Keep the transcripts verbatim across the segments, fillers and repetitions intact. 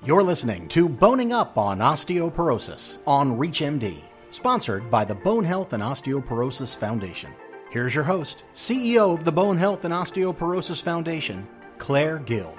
You're listening to Boning Up on Osteoporosis on ReachMD, sponsored by the Bone Health and Osteoporosis Foundation. Here's your host, C E O of the Bone Health and Osteoporosis Foundation, Claire Gill.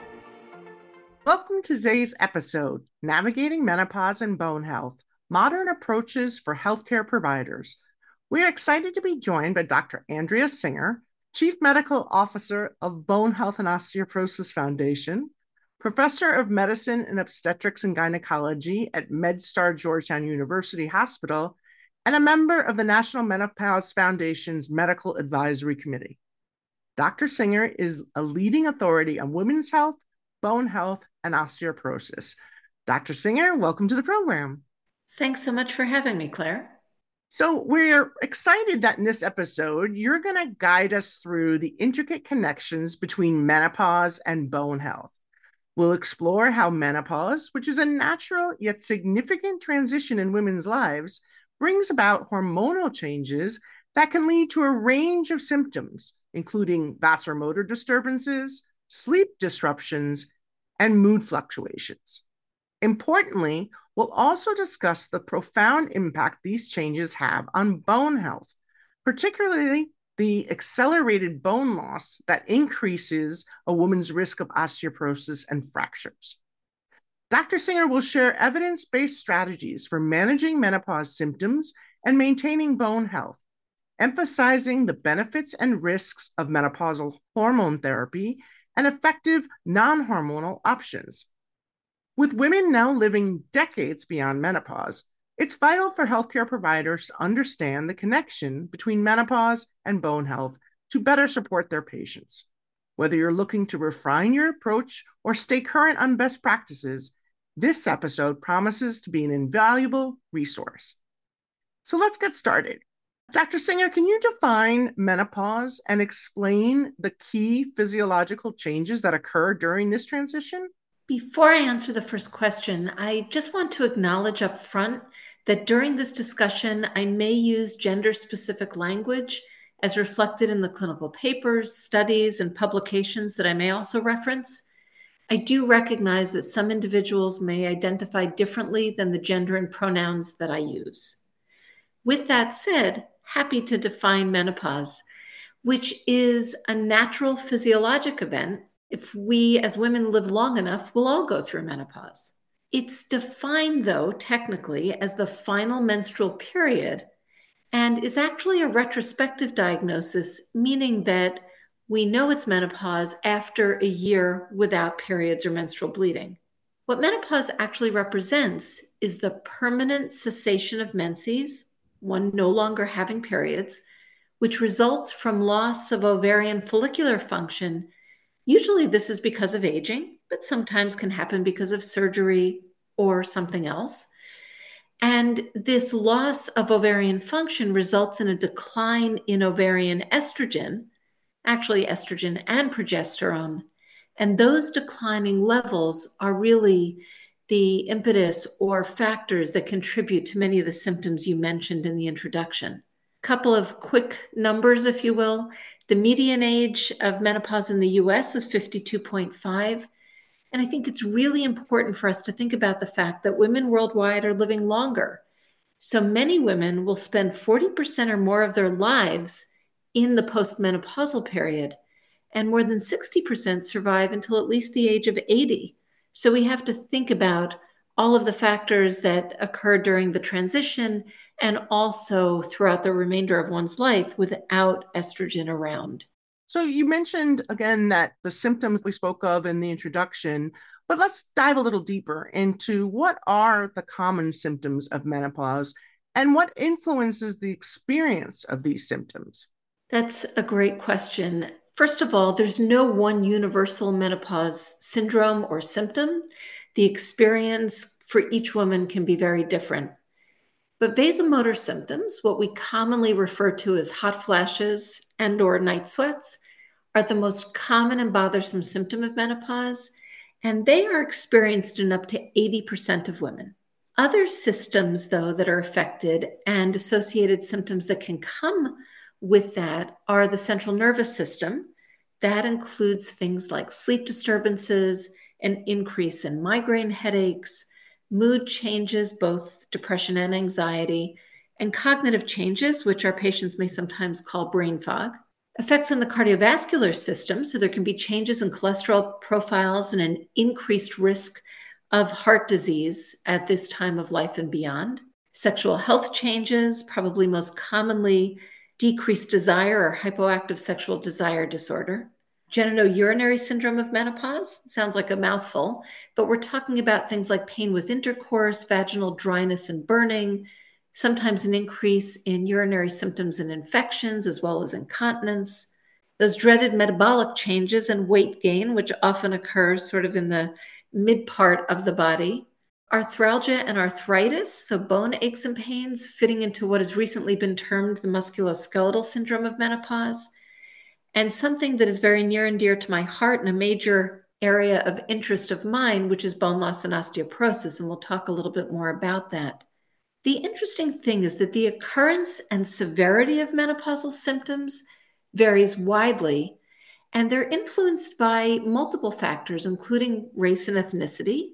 Welcome to today's episode, Navigating Menopause and Bone Health, Modern Approaches for Healthcare Providers. We are excited to be joined by Doctor Andrea Singer, Chief Medical Officer of Bone Health and Osteoporosis Foundation, Professor of Medicine and Obstetrics and Gynecology at MedStar Georgetown University Hospital, and a member of the National Menopause Foundation's Medical Advisory Committee. Doctor Singer is a leading authority on women's health, bone health, and osteoporosis. Doctor Singer, welcome to the program. Thanks so much for having me, Claire. So we're excited that in this episode, you're going to guide us through the intricate connections between menopause and bone health. We'll explore how menopause, which is a natural yet significant transition in women's lives, brings about hormonal changes that can lead to a range of symptoms, including vasomotor disturbances, sleep disruptions, and mood fluctuations. Importantly, we'll also discuss the profound impact these changes have on bone health, particularly the accelerated bone loss that increases a woman's risk of osteoporosis and fractures. Doctor Singer will share evidence-based strategies for managing menopause symptoms and maintaining bone health, emphasizing the benefits and risks of menopausal hormone therapy and effective non-hormonal options. With women now living decades beyond menopause, it's vital for healthcare providers to understand the connection between menopause and bone health to better support their patients. Whether you're looking to refine your approach or stay current on best practices, this episode promises to be an invaluable resource. So let's get started. Doctor Singer, can you define menopause and explain the key physiological changes that occur during this transition? Before I answer the first question, I just want to acknowledge up front that during this discussion, I may use gender-specific language as reflected in the clinical papers, studies, and publications that I may also reference. I do recognize that some individuals may identify differently than the gender and pronouns that I use. With that said, happy to define menopause, which is a natural physiologic event. If we as women live long enough, we'll all go through menopause. It's defined, though, technically as the final menstrual period and is actually a retrospective diagnosis, meaning that we know it's menopause after a year without periods or menstrual bleeding. What menopause actually represents is the permanent cessation of menses, one no longer having periods, which results from loss of ovarian follicular function. Usually this is because of aging, but sometimes can happen because of surgery or something else. And this loss of ovarian function results in a decline in ovarian estrogen, actually estrogen and progesterone. And those declining levels are really the impetus or factors that contribute to many of the symptoms you mentioned in the introduction. Couple of quick numbers, if you will. The median age of menopause in the U S is fifty-two point five. And I think it's really important for us to think about the fact that women worldwide are living longer. So many women will spend forty percent or more of their lives in the postmenopausal period, and more than sixty percent survive until at least the age of eighty. So we have to think about all of the factors that occur during the transition and also throughout the remainder of one's life without estrogen around. So you mentioned again that the symptoms we spoke of in the introduction, but let's dive a little deeper into what are the common symptoms of menopause and what influences the experience of these symptoms? That's a great question. First of all, there's no one universal menopause syndrome or symptom. The experience for each woman can be very different. But vasomotor symptoms, what we commonly refer to as hot flashes and or night sweats, are the most common and bothersome symptom of menopause, and they are experienced in up to eighty percent of women. Other systems, though, that are affected and associated symptoms that can come with that are the central nervous system. That includes things like sleep disturbances, an increase in migraine headaches, mood changes, both depression and anxiety, and cognitive changes, which our patients may sometimes call brain fog. Effects on the cardiovascular system, so there can be changes in cholesterol profiles and an increased risk of heart disease at this time of life and beyond. Sexual health changes, probably most commonly decreased desire or hypoactive sexual desire disorder. Genitourinary syndrome of menopause sounds like a mouthful, but we're talking about things like pain with intercourse, vaginal dryness and burning, sometimes an increase in urinary symptoms and infections, as well as incontinence. Those dreaded metabolic changes and weight gain, which often occurs sort of in the mid part of the body. Arthralgia and arthritis, so bone aches and pains, fitting into what has recently been termed the musculoskeletal syndrome of menopause. And something that is very near and dear to my heart and a major area of interest of mine, which is bone loss and osteoporosis, and we'll talk a little bit more about that. The interesting thing is that the occurrence and severity of menopausal symptoms varies widely, and they're influenced by multiple factors, including race and ethnicity,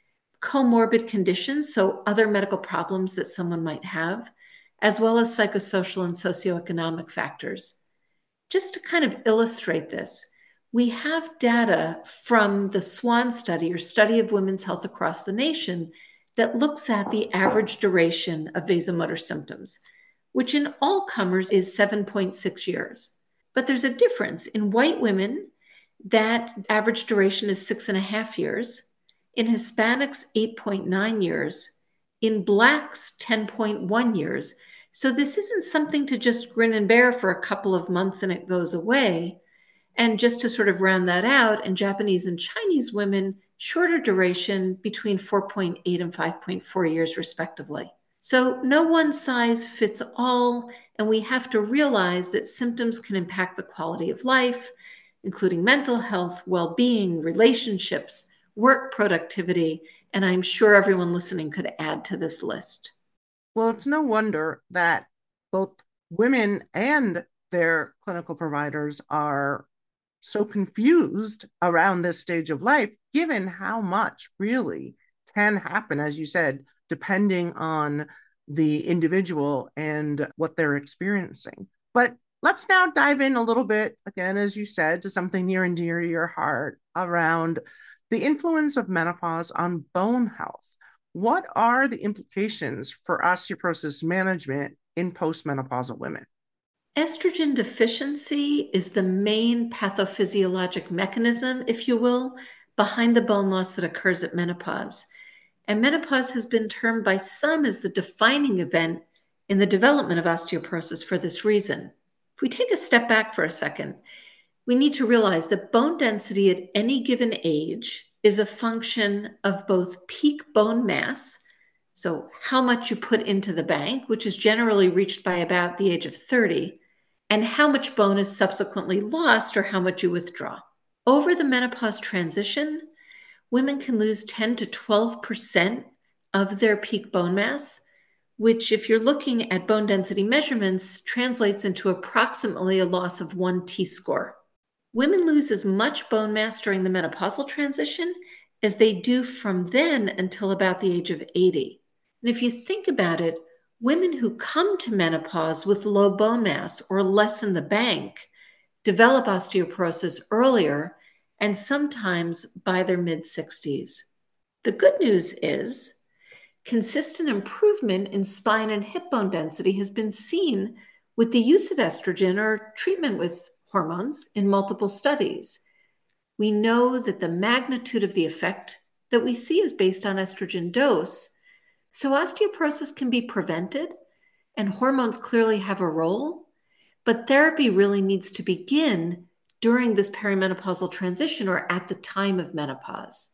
comorbid conditions, so other medical problems that someone might have, as well as psychosocial and socioeconomic factors. Just to kind of illustrate this, we have data from the SWAN study, or Study of Women's Health Across the Nation, that looks at the average duration of vasomotor symptoms, which in all comers is seven point six years. But there's a difference. In white women, that average duration is six and a half years. In Hispanics, eight point nine years. In Blacks, ten point one years. So this isn't something to just grin and bear for a couple of months and it goes away. And just to sort of round that out, in Japanese and Chinese women, shorter duration between four point eight and five point four years, respectively. So no one size fits all, and we have to realize that symptoms can impact the quality of life, including mental health, well-being, relationships, work productivity, and I'm sure everyone listening could add to this list. Well, it's no wonder that both women and their clinical providers are so confused around this stage of life, given how much really can happen, as you said, depending on the individual and what they're experiencing. But let's now dive in a little bit, again, as you said, to something near and dear to your heart around the influence of menopause on bone health. What are the implications for osteoporosis management in postmenopausal women? Estrogen deficiency is the main pathophysiologic mechanism, if you will, behind the bone loss that occurs at menopause. And menopause has been termed by some as the defining event in the development of osteoporosis for this reason. If we take a step back for a second, we need to realize that bone density at any given age is a function of both peak bone mass, so how much you put into the bank, which is generally reached by about the age of thirty, and how much bone is subsequently lost or how much you withdraw. Over the menopause transition, women can lose ten to twelve percent of their peak bone mass, which, if you're looking at bone density measurements, translates into approximately a loss of one T-score. Women lose as much bone mass during the menopausal transition as they do from then until about the age of eighty. And if you think about it, women who come to menopause with low bone mass or less in the bank develop osteoporosis earlier and sometimes by their mid-sixties. The good news is consistent improvement in spine and hip bone density has been seen with the use of estrogen or treatment with hormones in multiple studies. We know that the magnitude of the effect that we see is based on estrogen dose. So osteoporosis can be prevented, and hormones clearly have a role, but therapy really needs to begin during this perimenopausal transition or at the time of menopause.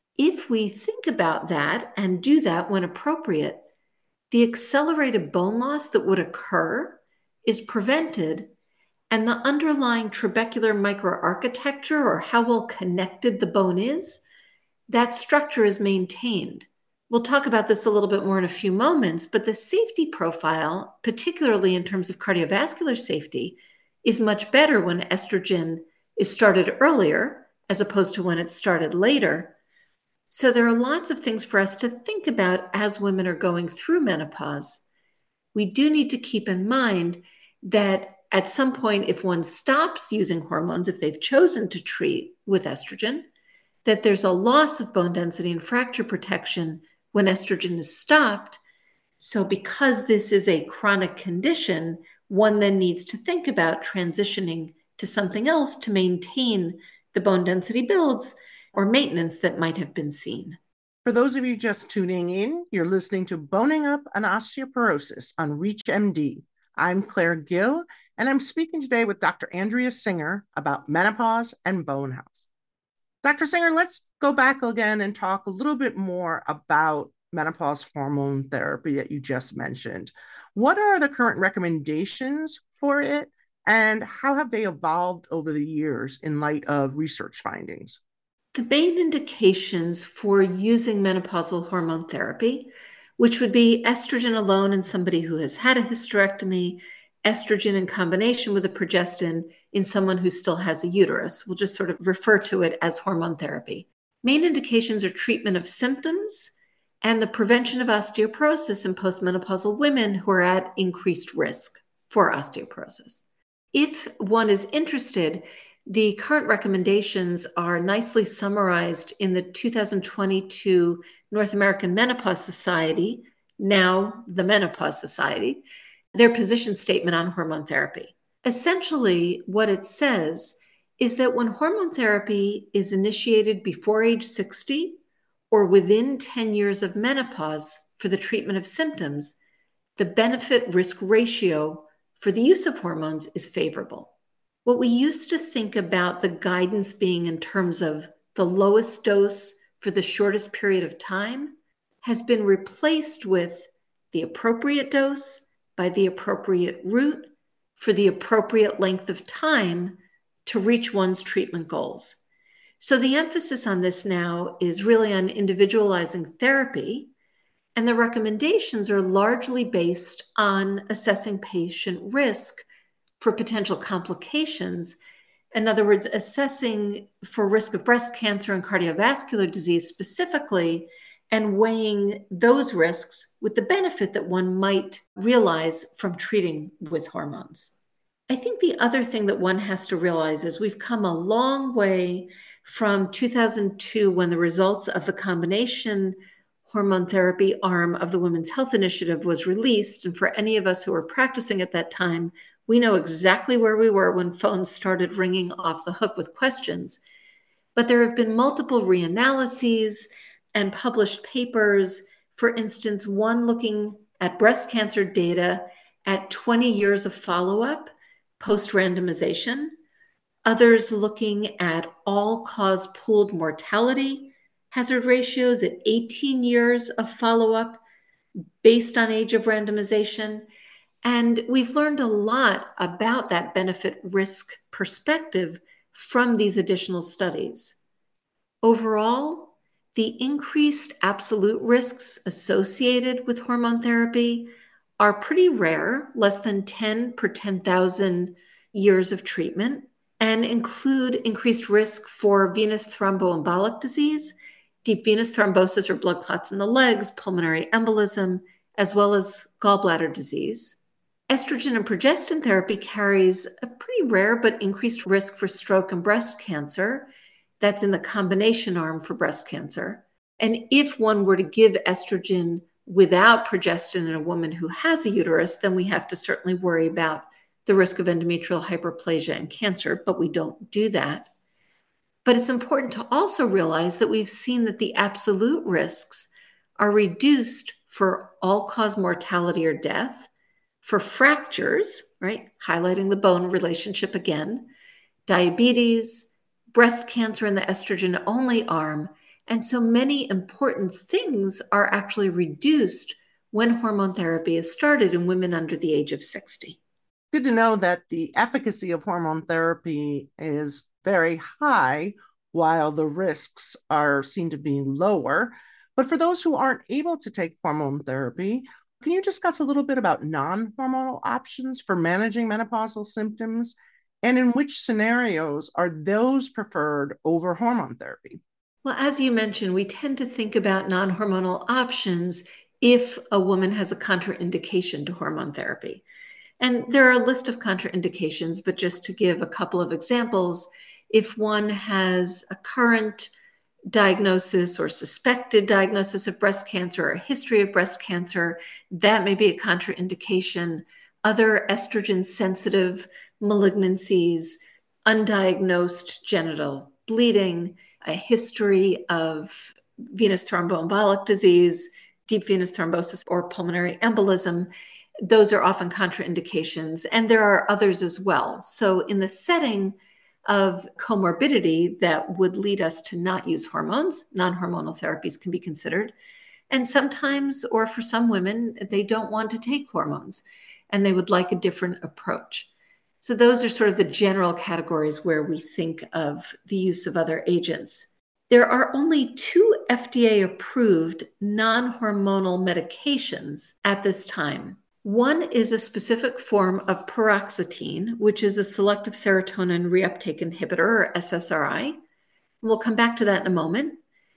If we think about that and do that when appropriate, the accelerated bone loss that would occur is prevented, and the underlying trabecular microarchitecture, or how well connected the bone is, that structure is maintained. We'll talk about this a little bit more in a few moments, but the safety profile, particularly in terms of cardiovascular safety, is much better when estrogen is started earlier as opposed to when it's started later. So there are lots of things for us to think about as women are going through menopause. We do need to keep in mind that at some point, if one stops using hormones, if they've chosen to treat with estrogen, that there's a loss of bone density and fracture protection when estrogen is stopped. So because this is a chronic condition, one then needs to think about transitioning to something else to maintain the bone density builds or maintenance that might have been seen. For those of you just tuning in, you're listening to Boning Up on Osteoporosis on ReachMD. I'm Claire Gill, and I'm speaking today with Doctor Andrea Singer about menopause and bone health. Doctor Singer, let's go back again and talk a little bit more about menopause hormone therapy that you just mentioned. What are the current recommendations for it, and how have they evolved over the years in light of research findings? The main indications for using menopausal hormone therapy, which would be estrogen alone in somebody who has had a hysterectomy, estrogen in combination with a progestin in someone who still has a uterus. We'll just sort of refer to it as hormone therapy. Main indications are treatment of symptoms and the prevention of osteoporosis in postmenopausal women who are at increased risk for osteoporosis. If one is interested, the current recommendations are nicely summarized in the two thousand twenty-two North American Menopause Society, now the Menopause Society, their position statement on hormone therapy. Essentially, what it says is that when hormone therapy is initiated before age sixty or within ten years of menopause for the treatment of symptoms, the benefit-risk ratio for the use of hormones is favorable. What we used to think about the guidance being in terms of the lowest dose for the shortest period of time has been replaced with the appropriate dose by the appropriate route for the appropriate length of time to reach one's treatment goals. So the emphasis on this now is really on individualizing therapy, and the recommendations are largely based on assessing patient risk for potential complications. In other words, assessing for risk of breast cancer and cardiovascular disease specifically, and weighing those risks with the benefit that one might realize from treating with hormones. I think the other thing that one has to realize is we've come a long way from two thousand two, when the results of the combination hormone therapy arm of the Women's Health Initiative was released. And for any of us who were practicing at that time, we know exactly where we were when phones started ringing off the hook with questions. But there have been multiple reanalyses and published papers, for instance, one looking at breast cancer data at twenty years of follow-up post-randomization, others looking at all-cause pooled mortality hazard ratios at eighteen years of follow-up based on age of randomization. And we've learned a lot about that benefit risk perspective from these additional studies. Overall, the increased absolute risks associated with hormone therapy are pretty rare, less than ten per ten thousand years of treatment, and include increased risk for venous thromboembolic disease, deep venous thrombosis or blood clots in the legs, pulmonary embolism, as well as gallbladder disease. Estrogen and progestin therapy carries a pretty rare but increased risk for stroke and breast cancer. That's in the combination arm for breast cancer. And if one were to give estrogen without progestin in a woman who has a uterus, then we have to certainly worry about the risk of endometrial hyperplasia and cancer, but we don't do that. But it's important to also realize that we've seen that the absolute risks are reduced for all-cause mortality or death, for fractures, right, highlighting the bone relationship again, diabetes, breast cancer in the estrogen-only arm, and so many important things are actually reduced when hormone therapy is started in women under the age of sixty. Good to know that the efficacy of hormone therapy is very high, while the risks are seen to be lower. But for those who aren't able to take hormone therapy, can you discuss a little bit about non-hormonal options for managing menopausal symptoms, and in which scenarios are those preferred over hormone therapy? Well, as you mentioned, we tend to think about non-hormonal options if a woman has a contraindication to hormone therapy. And there are a list of contraindications, but just to give a couple of examples, if one has a current diagnosis or suspected diagnosis of breast cancer or a history of breast cancer, that may be a contraindication. Other estrogen-sensitive malignancies, undiagnosed genital bleeding, a history of venous thromboembolic disease, deep venous thrombosis, or pulmonary embolism, those are often contraindications. And there are others as well. So in the setting of comorbidity that would lead us to not use hormones, non-hormonal therapies can be considered. And sometimes, or for some women, they don't want to take hormones and they would like a different approach. So those are sort of the general categories where we think of the use of other agents. There are only two F D A-approved non-hormonal medications at this time. One is a specific form of paroxetine, which is a selective serotonin reuptake inhibitor, or S S R I. We'll come back to that in a moment.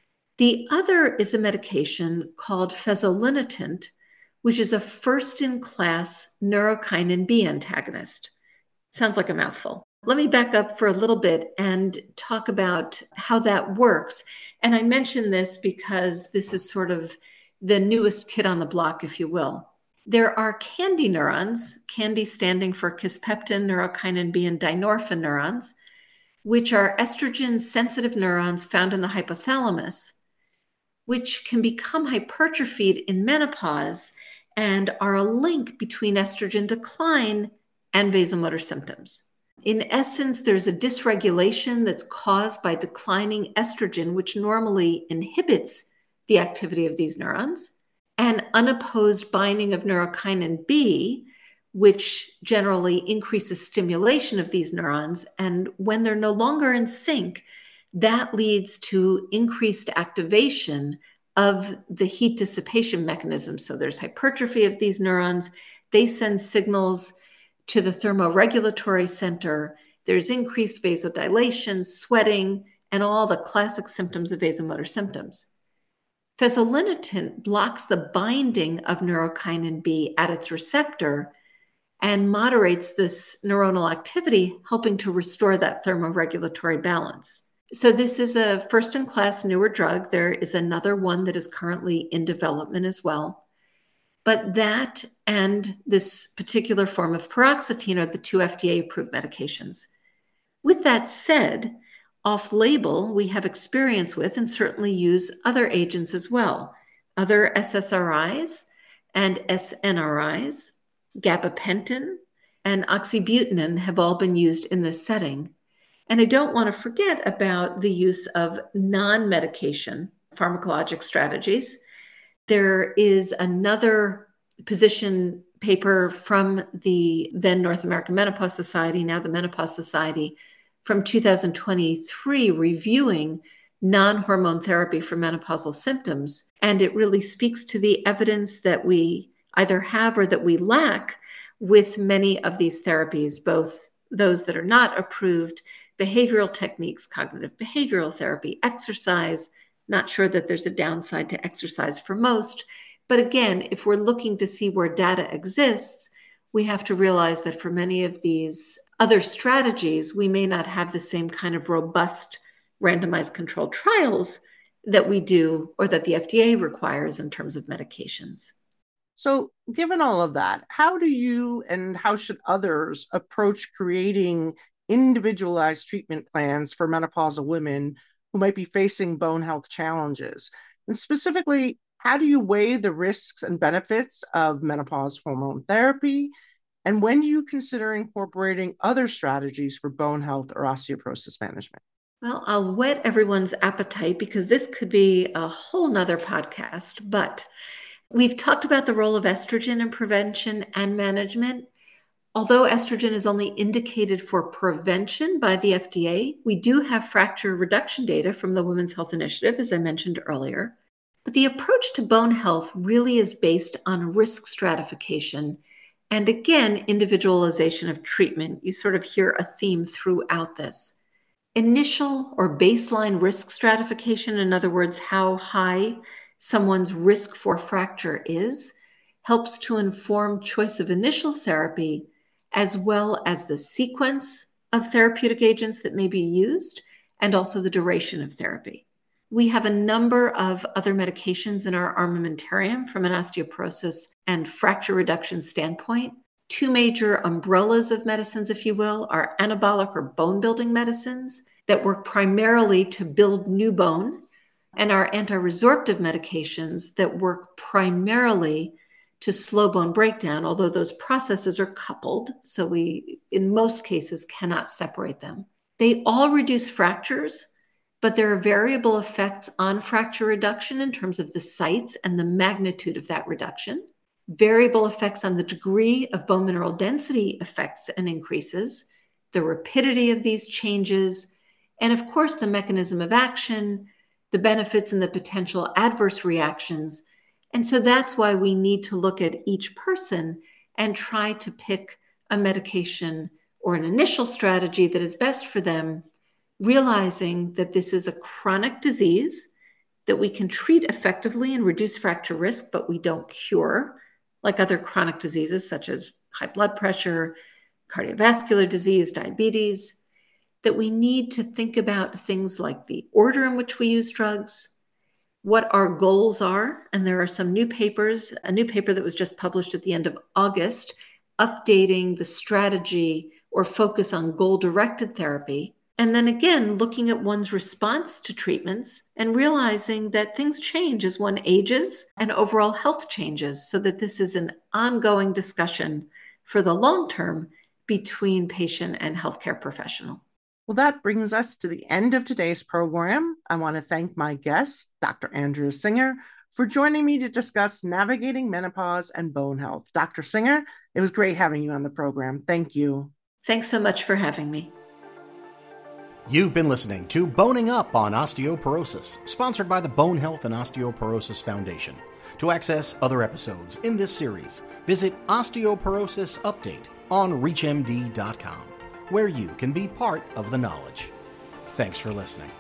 The other is a medication called fezolinetant, which is a first-in-class neurokinin B antagonist. Sounds like a mouthful. Let me back up for a little bit and talk about how that works. And I mention this because this is sort of the newest kid on the block, if you will. There are KNDy neurons, KNDy standing for kisspeptin, neurokinin B, and dynorphin neurons, which are estrogen-sensitive neurons found in the hypothalamus, which can become hypertrophied in menopause and are a link between estrogen decline and vasomotor symptoms. In essence, there's a dysregulation that's caused by declining estrogen, which normally inhibits the activity of these neurons, and unopposed binding of neurokinin B, which generally increases stimulation of these neurons. And when they're no longer in sync, that leads to increased activation of the heat dissipation mechanism. So there's hypertrophy of these neurons. They send signals to the thermoregulatory center. There's increased vasodilation, sweating, and all the classic symptoms of vasomotor symptoms. Fezolinetant blocks the binding of neurokinin B at its receptor and moderates this neuronal activity, helping to restore that thermoregulatory balance. So this is a first-in-class newer drug. There is another one that is currently in development as well. But that and this particular form of paroxetine are the two F D A-approved medications. With that said, off-label, we have experience with and certainly use other agents as well. Other S S R Is and S N R Is, gabapentin, and oxybutynin have all been used in this setting. And I don't want to forget about the use of non-medication pharmacologic strategies. There is another position paper from the then North American Menopause Society, now the Menopause Society, from two thousand twenty-three reviewing non-hormone therapy for menopausal symptoms. And it really speaks to the evidence that we either have or that we lack with many of these therapies, both those that are not approved, behavioral techniques, cognitive behavioral therapy, exercise. Not sure that there's a downside to exercise for most. But again, if we're looking to see where data exists, we have to realize that for many of these other strategies, we may not have the same kind of robust randomized controlled trials that we do or that the F D A requires in terms of medications. So given all of that, how do you and how should others approach creating individualized treatment plans for menopausal women who might be facing bone health challenges? And specifically, how do you weigh the risks and benefits of menopause hormone therapy? And when do you consider incorporating other strategies for bone health or osteoporosis management? Well, I'll whet everyone's appetite because this could be a whole nother podcast, but we've talked about the role of estrogen in prevention and management. Although estrogen is only indicated for prevention by the F D A, we do have fracture reduction data from the Women's Health Initiative, as I mentioned earlier. But the approach to bone health really is based on risk stratification and, again, individualization of treatment. You sort of hear a theme throughout this. Initial or baseline risk stratification, in other words, how high someone's risk for fracture is, helps to inform choice of initial therapy as well as the sequence of therapeutic agents that may be used and also the duration of therapy. We have a number of other medications in our armamentarium from an osteoporosis and fracture reduction standpoint. Two major umbrellas of medicines, if you will, are anabolic or bone-building medicines that work primarily to build new bone, and our anti-resorptive medications that work primarily to slow bone breakdown, although those processes are coupled, so we, in most cases, cannot separate them. They all reduce fractures, but there are variable effects on fracture reduction in terms of the sites and the magnitude of that reduction, variable effects on the degree of bone mineral density effects and increases, the rapidity of these changes, and of course, the mechanism of action, the benefits and the potential adverse reactions. And so that's why we need to look at each person and try to pick a medication or an initial strategy that is best for them, realizing that this is a chronic disease that we can treat effectively and reduce fracture risk, but we don't cure, like other chronic diseases such as high blood pressure, cardiovascular disease, diabetes, that we need to think about things like the order in which we use drugs, what our goals are. And there are some new papers, a new paper that was just published at the end of August, updating the strategy or focus on goal-directed therapy. And then again, looking at one's response to treatments and realizing that things change as one ages and overall health changes, so that this is an ongoing discussion for the long term between patient and healthcare professional. Well, that brings us to the end of today's program. I want to thank my guest, Doctor Andrea Singer, for joining me to discuss navigating menopause and bone health. Doctor Singer, it was great having you on the program. Thank you. Thanks so much for having me. You've been listening to Boning Up on Osteoporosis, sponsored by the Bone Health and Osteoporosis Foundation. To access other episodes in this series, visit Osteoporosis Update on reach M D dot com, where you can be part of the knowledge. Thanks for listening.